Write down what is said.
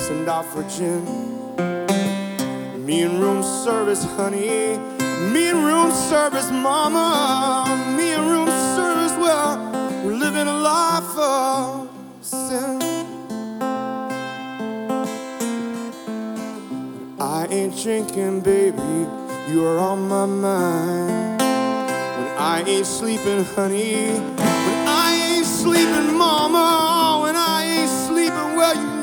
send out for gin. Me and room service, honey. Me and room service, mama. Me and room service, well, we're living a life of sin. I ain't drinking, baby, you are on my mind. When I ain't sleeping, honey. When I ain't sleeping, mama. When I ain't sleeping, well, you